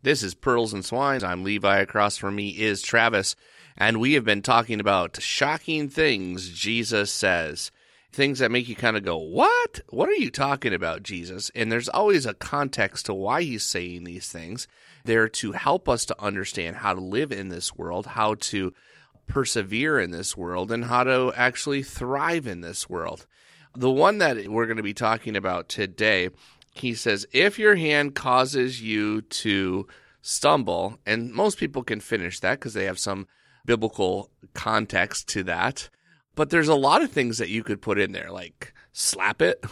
This is Pearls and Swines. I'm Levi. Across from me is Travis, and we have been talking about shocking things Jesus says. Things that make you kind of go, what? What are you talking about, Jesus? And there's always a context to why he's saying these things. They're to help us to understand how to live in this world, how to persevere in this world, and how to actually thrive in this world. The one that we're going to be talking about today, he says, if your hand causes you to stumble, and most people can finish that because they have some biblical context to that, but there's a lot of things that you could put in there, like slap it,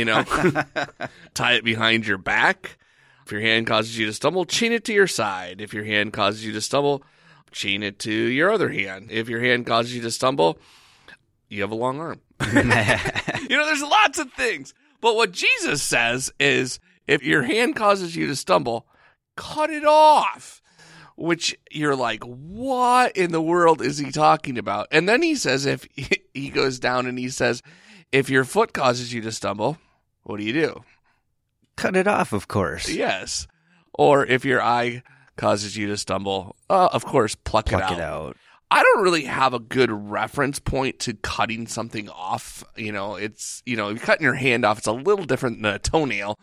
tie it behind your back. If your hand causes you to stumble, chain it to your side. If your hand causes you to stumble, chain it to your other hand. If your hand causes you to stumble, you have a long arm. There's lots of things. But what Jesus says is, if your hand causes you to stumble, cut it off. Which you're like, what in the world is he talking about? And then he says, if he goes down and he says, if your foot causes you to stumble, what do? Cut it off, of course. Yes. Or if your eye causes you to stumble, of course, pluck it out. I don't really have a good reference point to cutting something off. It's, cutting your hand off, it's a little different than a toenail.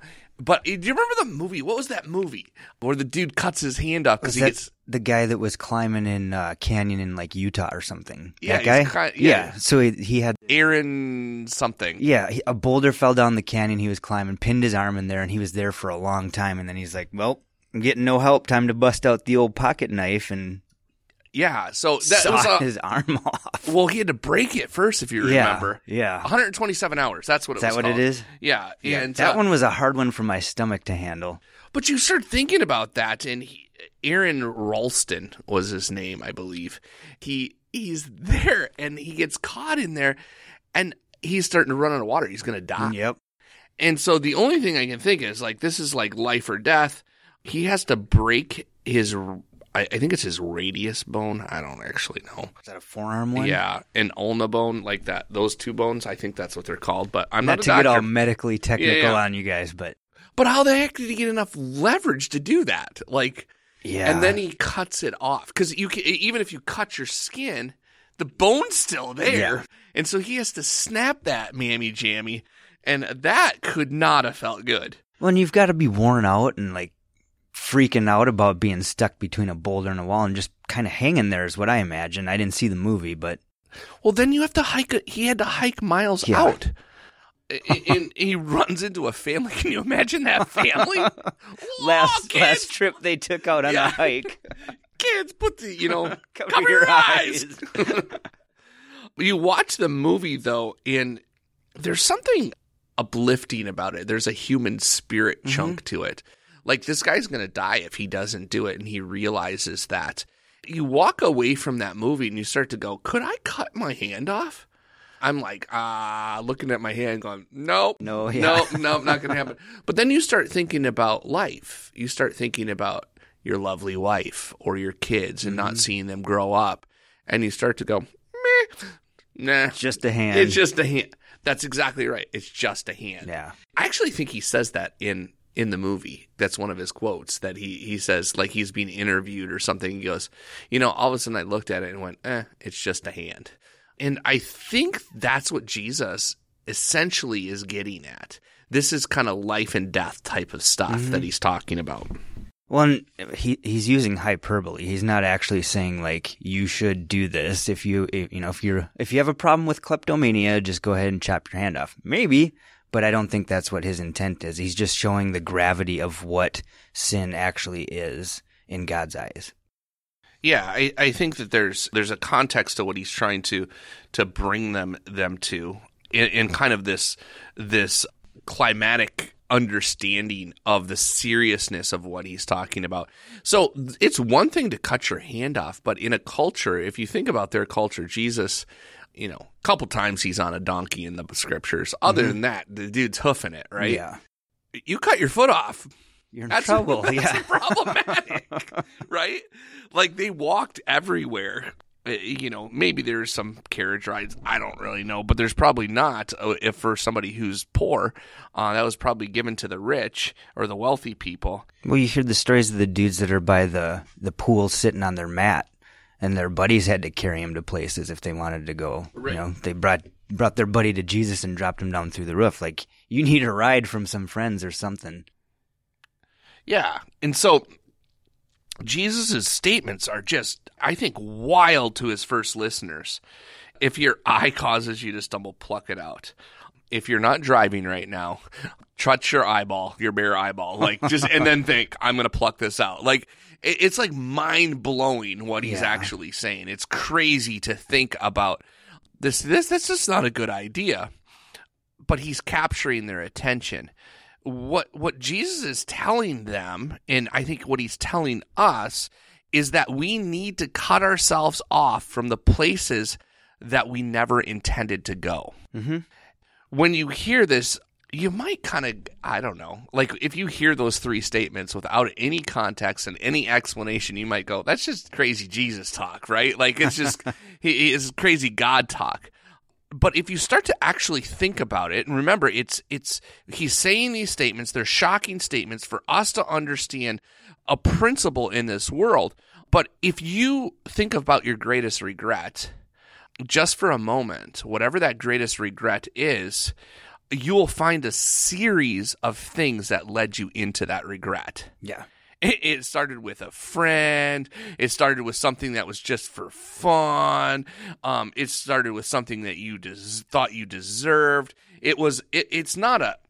But do you remember the movie? What was that movie where the dude cuts his hand off because he gets the guy that was climbing in a canyon in like Utah or something? Yeah, that guy. Yeah. So he had Aaron something. Yeah, a boulder fell down the canyon. He was climbing, pinned his arm in there, and he was there for a long time. And then he's like, "Well, I'm getting no help. Time to bust out the old pocket knife and." Yeah, so that saw his arm off. Well, he had to break it first, if you remember. Yeah. 127 hours. That's what it was called. Is that what it is? Yeah. And that one was a hard one for my stomach to handle. But you start thinking about that, and Aaron Ralston was his name, I believe. He's there, and he gets caught in there, and he's starting to run out of water. He's going to die. Yep. And so the only thing I can think is, like, this is like life or death. He has to break his... I think it's his radius bone. I don't actually know. Is that a forearm one? Yeah, an ulna bone, like that. Those two bones, I think that's what they're called. But I'm not a doctor. Not to get all medically technical on you guys, but how the heck did he get enough leverage to do that? Like, yeah. And then he cuts it off because even if you cut your skin, the bone's still there, yeah. And so he has to snap that mammy jammy, and that could not have felt good. Well, and you've got to be worn out and like freaking out about being stuck between a boulder and a wall and just kind of hanging there is what I imagine. I didn't see the movie, but... Well, then you have to hike. He had to hike miles out. And he runs into a family. Can you imagine that family? last trip they took out on a hike. Kids, put the, cover your eyes. You watch the movie, though, and there's something uplifting about it. There's a human spirit chunk to it. Like, this guy's going to die if he doesn't do it, and he realizes that. You walk away from that movie, and you start to go, could I cut my hand off? I'm like, looking at my hand going, nope, not going to happen. But then you start thinking about life. You start thinking about your lovely wife or your kids and not seeing them grow up. And you start to go, nah. It's just a hand. It's just a hand. That's exactly right. It's just a hand. Yeah. I actually think he says that in the movie. That's one of his quotes that he says, like he's being interviewed or something. He goes, all of a sudden I looked at it and went, it's just a hand. And I think that's what Jesus essentially is getting at. This is kind of life and death type of stuff that he's talking about. Well, he's using hyperbole. He's not actually saying like you should do this. If you have a problem with kleptomania, just go ahead and chop your hand off. Maybe. But I don't think that's what his intent is. He's just showing the gravity of what sin actually is in God's eyes. Yeah, I think that there's a context to what he's trying to bring them to in kind of this climatic understanding of the seriousness of what he's talking about. So it's one thing to cut your hand off, but in a culture, if you think about their culture, Jesus, a couple times he's on a donkey in the scriptures. Other than that, the dude's hoofing it, right? Yeah. You cut your foot off, you're in trouble. That's problematic, right? Like, they walked everywhere. Maybe there's some carriage rides. I don't really know, but there's probably not. If for somebody who's poor, that was probably given to the rich or the wealthy people. Well, you hear the stories of the dudes that are by the pool sitting on their mat, and their buddies had to carry them to places if they wanted to go. Right. They brought their buddy to Jesus and dropped him down through the roof. Like, you need a ride from some friends or something. Yeah, and so Jesus' statements are just, I think, wild to his first listeners. If your eye causes you to stumble, pluck it out. If you're not driving right now, touch your eyeball, your bare eyeball, and then think, I'm going to pluck this out. It's like mind blowing what he's actually saying. It's crazy to think about this. That's just not a good idea. But he's capturing their attention. What Jesus is telling them, and I think what he's telling us, is that we need to cut ourselves off from the places that we never intended to go. Mm-hmm. When you hear this, you might kind of, I don't know, if you hear those three statements without any context and any explanation, you might go, that's just crazy Jesus talk, right? It's just, it's crazy God talk. But if you start to actually think about it, and remember, he's saying these statements, they're shocking statements for us to understand a principle in this world. But if you think about your greatest regret, just for a moment, whatever that greatest regret is, you will find a series of things that led you into that regret. Yeah. It started with a friend. It started with something that was just for fun. It started with something that you thought you deserved. It's not a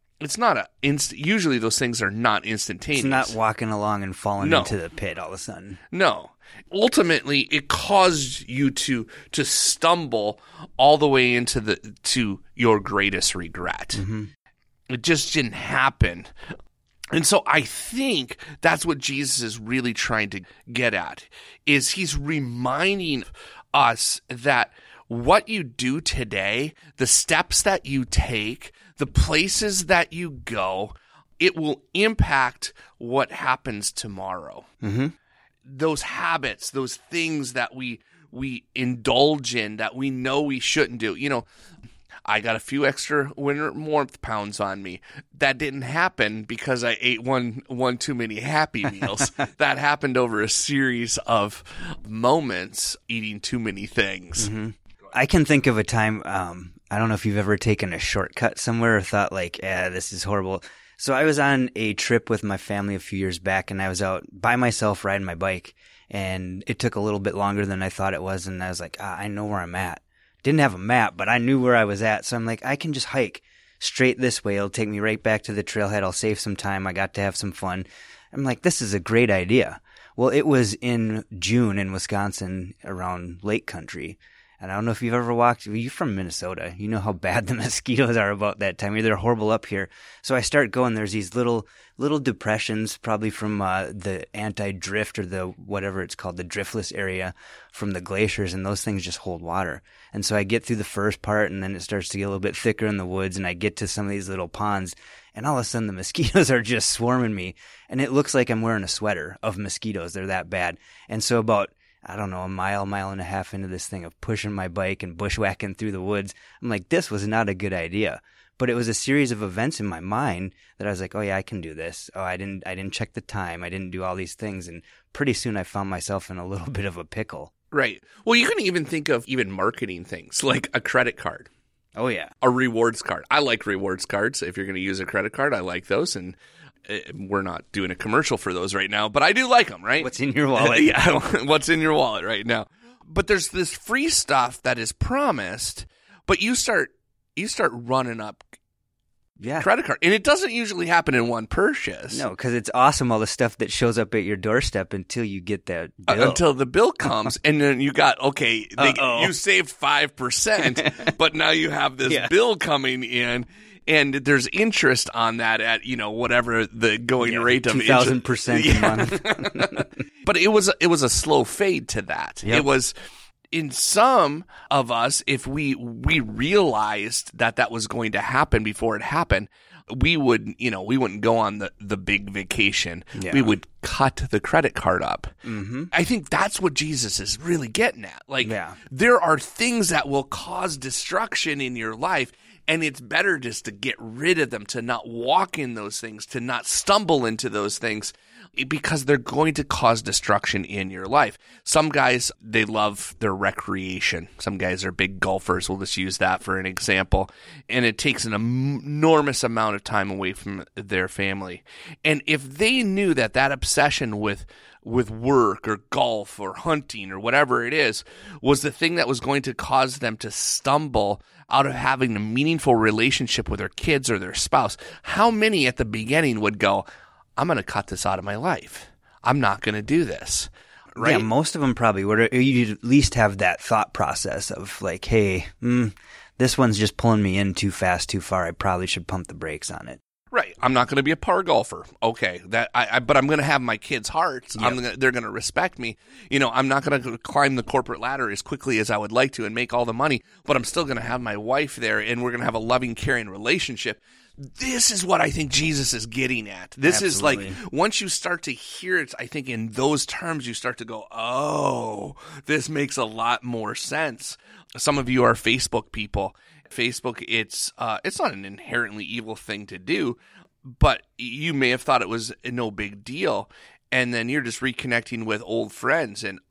usually those things are not instantaneous. It's not walking along and falling into the pit all of a sudden. No. Ultimately, it caused you to stumble all the way to your greatest regret. Mm-hmm. It just didn't happen. And so I think that's what Jesus is really trying to get at, is he's reminding us that what you do today, the steps that you take, the places that you go, it will impact what happens tomorrow. Mm-hmm. Those habits, those things that we indulge in that we know we shouldn't do. I got a few extra winter warmth pounds on me. That didn't happen because I ate one too many Happy Meals. That happened over a series of moments eating too many things. Mm-hmm. I can think of a time, I don't know if you've ever taken a shortcut somewhere or thought this is horrible. So I was on a trip with my family a few years back, and I was out by myself riding my bike, and it took a little bit longer than I thought it was, and I was like, I know where I'm at. Didn't have a map, but I knew where I was at. So I'm like, I can just hike straight this way. It'll take me right back to the trailhead. I'll save some time. I got to have some fun. I'm like, this is a great idea. Well, it was in June in Wisconsin around Lake Country. And I don't know if you've ever walked. You're from Minnesota. You know how bad the mosquitoes are about that time. They're horrible up here. So I start going. There's these little depressions, probably from the anti-drift or the whatever it's called, the driftless area from the glaciers, and those things just hold water. And so I get through the first part, and then it starts to get a little bit thicker in the woods, and I get to some of these little ponds, and all of a sudden the mosquitoes are just swarming me, and it looks like I'm wearing a sweater of mosquitoes. They're that bad. And so about, I don't know, a mile and a half into this thing of pushing my bike and bushwhacking through the woods, I'm like, this was not a good idea. But it was a series of events in my mind that I was like, oh yeah, I can do this. Oh, I didn't check the time. I didn't do all these things. And pretty soon I found myself in a little bit of a pickle. Right. Well, you can even think of even marketing things like a credit card. Oh yeah. A rewards card. I like rewards cards. If you're going to use a credit card, I like those. And we're not doing a commercial for those right now, but I do like them, right? What's in your wallet? Yeah, what's in your wallet right now? But there's this free stuff that is promised, but you start running up credit card. And it doesn't usually happen in one purchase. No, because it's awesome, all the stuff that shows up at your doorstep until you get that bill. Until the bill comes, and then you got, you saved 5%, but now you have this bill coming in. And there's interest on that at, whatever the going rate of 2,000% a month. But it was a slow fade to that. Yep. It was, in some of us, if we realized that was going to happen before it happened, we wouldn't go on the big vacation. Yeah. We would cut the credit card up. I think that's what Jesus is really getting at. Like, there are things that will cause destruction in your life, and it's better just to get rid of them, to not walk in those things, to not stumble into those things, because they're going to cause destruction in your life. Some guys, they love their recreation. Some guys are big golfers. We'll just use that for an example. And it takes an enormous amount of time away from their family. And if they knew that obsession with work or golf or hunting or whatever it is was the thing that was going to cause them to stumble out of having a meaningful relationship with their kids or their spouse, how many at the beginning would go, I'm going to cut this out of my life. I'm not going to do this. Right? Yeah, most of them probably would. You'd at least have that thought process of like, hey, this one's just pulling me in too fast, too far. I probably should pump the brakes on it. Right. I'm not going to be a par golfer. Okay. But I'm going to have my kids' hearts. Yep. They're going to respect me. I'm not going to climb the corporate ladder as quickly as I would like to and make all the money, but I'm still going to have my wife there, and we're going to have a loving, caring relationship. This is what I think Jesus is getting at. This Absolutely. Is like, once you start to hear it, I think in those terms, you start to go, oh, this makes a lot more sense. Some of you are Facebook people. Facebook, it's not an inherently evil thing to do, but you may have thought it was no big deal. And then you're just reconnecting with old friends, and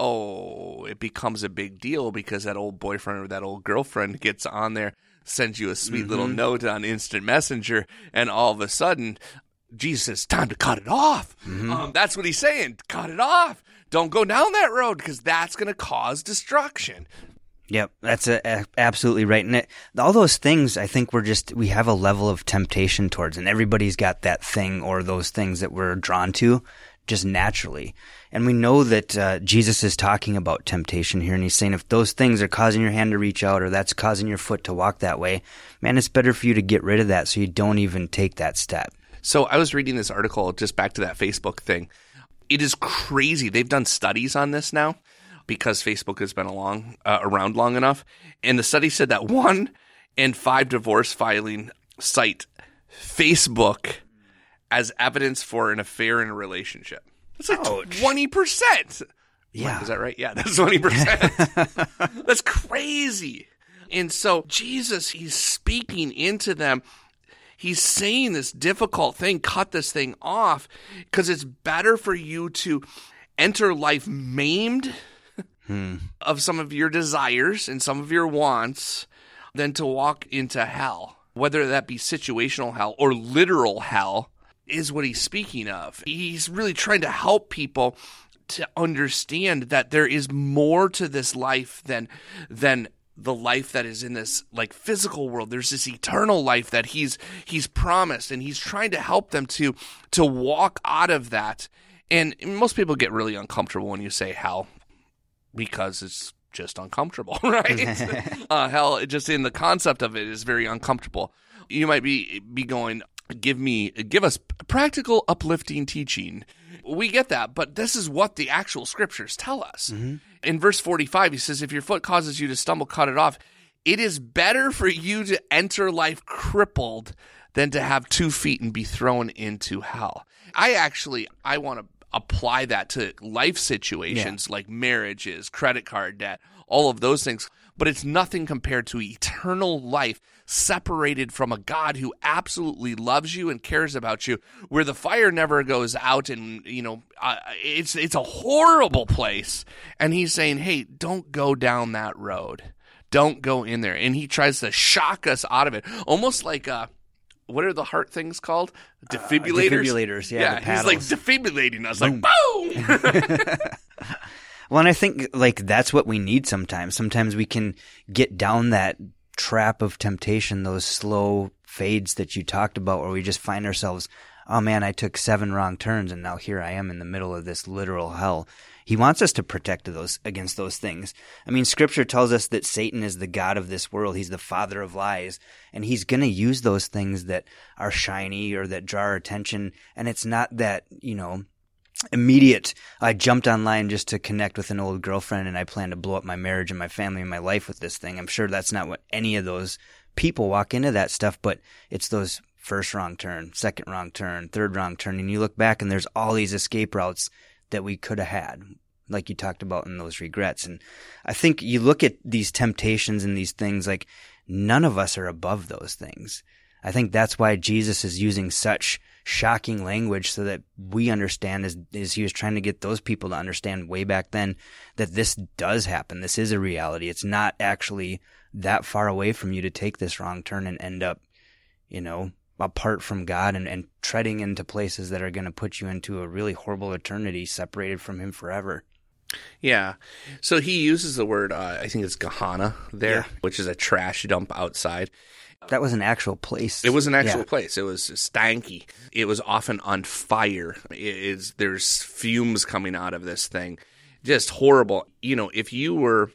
it becomes a big deal because that old boyfriend or that old girlfriend gets on there, sends you a sweet little note on Instant Messenger, and all of a sudden, Jesus says, time to cut it off. That's what he's saying. Cut it off. Don't go down that road, because that's going to cause destruction. Yep, that's absolutely right. And all those things, I think we have a level of temptation towards, and everybody's got that thing or those things that we're drawn to just naturally. And we know that Jesus is talking about temptation here, and he's saying if those things are causing your hand to reach out or that's causing your foot to walk that way, man, it's better for you to get rid of that so you don't even take that step. So I was reading this article, just back to that Facebook thing. It is crazy. They've done studies on this now, because Facebook has been around long enough. And the study said that 1 in 5 divorce filing cite Facebook as evidence for an affair in a relationship. That's like 20%. Yeah. Is that right? Yeah, that's 20%. That's crazy. And so Jesus, he's speaking into them. He's saying this difficult thing, cut this thing off, because it's better for you to enter life maimed of some of your desires and some of your wants than to walk into hell. Whether that be situational hell or literal hell is what he's speaking of. He's really trying to help people to understand that there is more to this life than the life that is in this like physical world. There's this eternal life that he's promised, and he's trying to help them to walk out of that. And most people get really uncomfortable when you say hell, because it's just uncomfortable, right? Hell, just in the concept of it, is very uncomfortable. You might be going, give us practical, uplifting teaching. We get that, but this is what the actual scriptures tell us. In verse 45, he says, if your foot causes you to stumble, cut it off. It is better for you to enter life crippled than to have 2 feet and be thrown into hell. I want to apply that to life situations like marriages, credit card debt, all of those things. But it's nothing compared to eternal life separated from a God who absolutely loves you and cares about you, where the fire never goes out, and it's a horrible place. And he's saying, hey, don't go down that road. Don't go in there. And he tries to shock us out of it, almost like what are the heart things called? Defibrillators? Defibrillators, yeah. He's like defibrillating us, boom. Like, boom! Well, and I think like that's what we need sometimes. Sometimes we can get down that trap of temptation, those slow fades that you talked about, where we just find ourselves, oh man, I took 7 wrong turns and now here I am in the middle of this literal hell. He wants us to protect against those things. I mean, Scripture tells us that Satan is the god of this world. He's the father of lies, and he's going to use those things that are shiny or that draw our attention. And it's not that, immediate, I jumped online just to connect with an old girlfriend and I plan to blow up my marriage and my family and my life with this thing. I'm sure that's not what any of those people walk into that stuff, but it's those first wrong turn, second wrong turn, third wrong turn, and you look back and there's all these escape routes that we could have had, like you talked about in those regrets. And I think you look at these temptations and these things, like none of us are above those things. I think that's why Jesus is using such shocking language so that we understand, as he was trying to get those people to understand way back then that this does happen. This is a reality. It's not actually that far away from you to take this wrong turn and end up, apart from God and treading into places that are going to put you into a really horrible eternity, separated from him forever. Yeah. So he uses the word, I think it's Gehenna there, which is a trash dump outside. That was an actual place. It was an actual place. It was stanky. It was often on fire. There's fumes coming out of this thing. Just horrible. If you were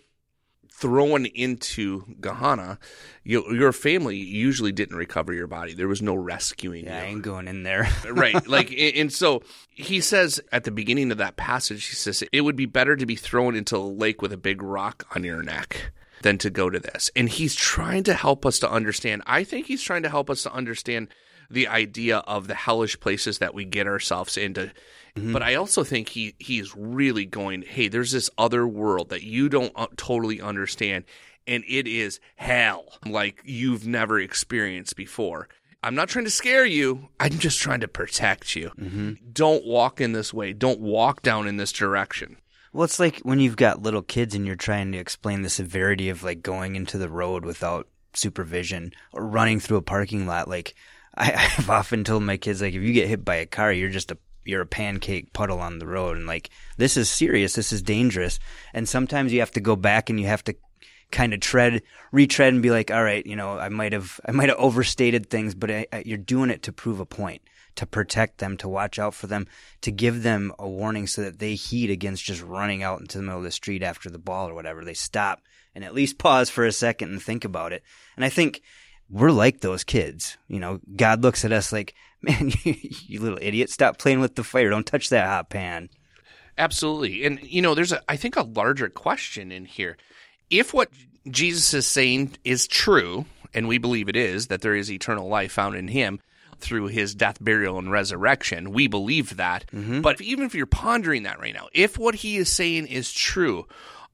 thrown into Gehenna, your family usually didn't recover your body. There was no rescuing you. I ain't going in there. Right. And so he says at the beginning of that passage, he says, it would be better to be thrown into a lake with a big rock on your neck than to go to this. And he's trying to help us to understand. I think he's trying to help us to understand the idea of the hellish places that we get ourselves into. Mm-hmm. But I also think he's really going, hey, there's this other world that you don't totally understand, and it is hell like you've never experienced before. I'm not trying to scare you. I'm just trying to protect you. Mm-hmm. Don't walk in this way. Don't walk down in this direction. Well, it's like when you've got little kids and you're trying to explain the severity of like going into the road without supervision or running through a parking lot. Like I've often told my kids, like, if you get hit by a car, you're a pancake puddle on the road. And like, this is serious. This is dangerous. And sometimes you have to go back and you have to kind of retread and be like, all right, I might have overstated things, but you're doing it to prove a point, to protect them, to watch out for them, to give them a warning so that they heed against just running out into the middle of the street after the ball or whatever. They stop and at least pause for a second and think about it. And I think we're like those kids. God looks at us like, man, you little idiot, stop playing with the fire. Don't touch that hot pan. Absolutely. And, there's I think a larger question in here. If what Jesus is saying is true, and we believe it is, that there is eternal life found in him through his death, burial, and resurrection, we believe that. Mm-hmm. But even if you're pondering that right now, if what he is saying is true,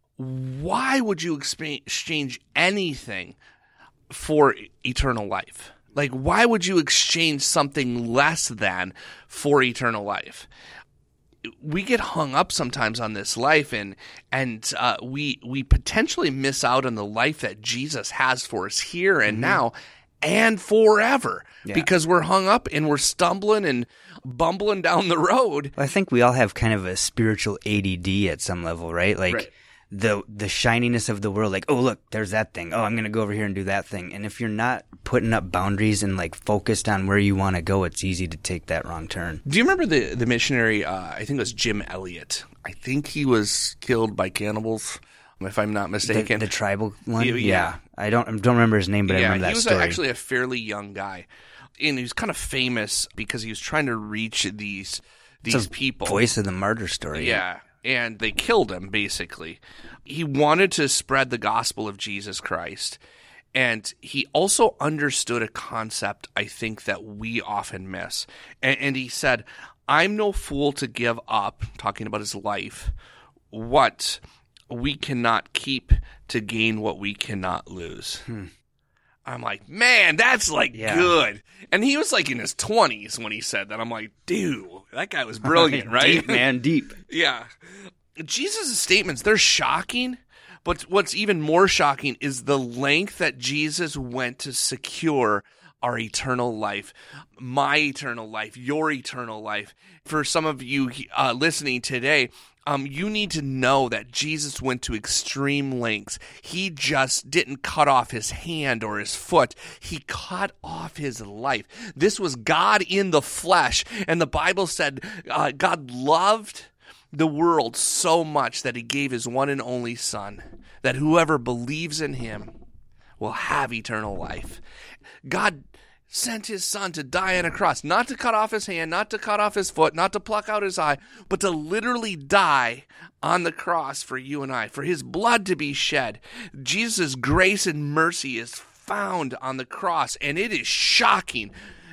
why would you exchange anything for eternal life? Like, why would you exchange something less than for eternal life? We get hung up sometimes on this life, and we potentially miss out on the life that Jesus has for us here and now and forever because we're hung up and we're stumbling and bumbling down the road. I think we all have kind of a spiritual ADD at some level, right? Like right. The shininess of the world, like, oh, look, there's that thing. Oh, I'm going to go over here and do that thing. And if you're not putting up boundaries and like focused on where you want to go, it's easy to take that wrong turn. Do you remember the missionary, I think it was Jim Elliot? I think he was killed by cannibals, if I'm not mistaken. The tribal one? Yeah. I don't remember his name, but I remember that story. He was actually a fairly young guy. And he was kind of famous because he was trying to reach these people. Voice of the martyr story. Yeah. And they killed him, basically. He wanted to spread the gospel of Jesus Christ. And he also understood a concept, I think, that we often miss. And he said, I'm no fool to give up, talking about his life, what we cannot keep to gain what we cannot lose. I'm like, man, that's good. And he was like in his 20s when he said that. I'm like, dude, that guy was brilliant, right? Deep, man, deep. Yeah. Jesus' statements, they're shocking, but what's even more shocking is the length that Jesus went to secure our eternal life, my eternal life, your eternal life. For some of you listening today, you need to know that Jesus went to extreme lengths. He just didn't cut off his hand or his foot. He cut off his life. This was God in the flesh. And the Bible said God loved the world so much that he gave his one and only Son, that whoever believes in him will have eternal life. God sent his Son to die on a cross, not to cut off his hand, not to cut off his foot, not to pluck out his eye, but to literally die on the cross for you and I, for his blood to be shed. Jesus' grace and mercy is found on the cross, and it is shocking.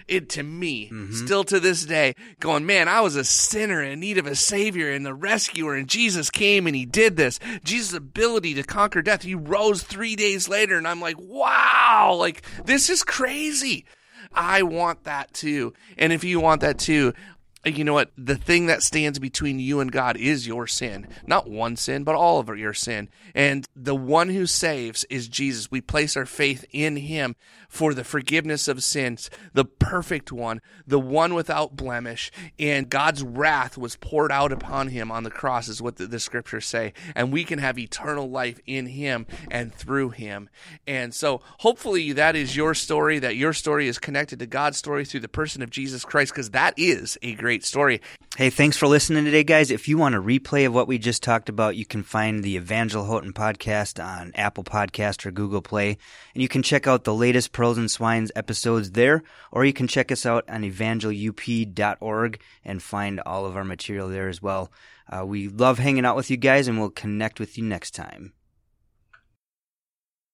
it to me, still to this day, going, man, I was a sinner in need of a Savior and the rescuer, and Jesus came and he did this. Jesus' ability to conquer death. He rose 3 days later, and I'm like, wow, like, this is crazy. I want that too. And if you want that too, you know what? The thing that stands between you and God is your sin. Not one sin, but all of your sin. And the one who saves is Jesus. We place our faith in him for the forgiveness of sins, the perfect one, the one without blemish. And God's wrath was poured out upon him on the cross, is what the scriptures say. And we can have eternal life in him and through him. And so hopefully that is your story, that your story is connected to God's story through the person of Jesus Christ, because that is a great story. Hey, thanks for listening today, guys. If you want a replay of what we just talked about, you can find the Evangel Houghton podcast on Apple Podcast or Google Play, and you can check out the latest Pearls and Swines episodes there, or you can check us out on evangelup.org and find all of our material there as well. We love hanging out with you guys, and we'll connect with you next time.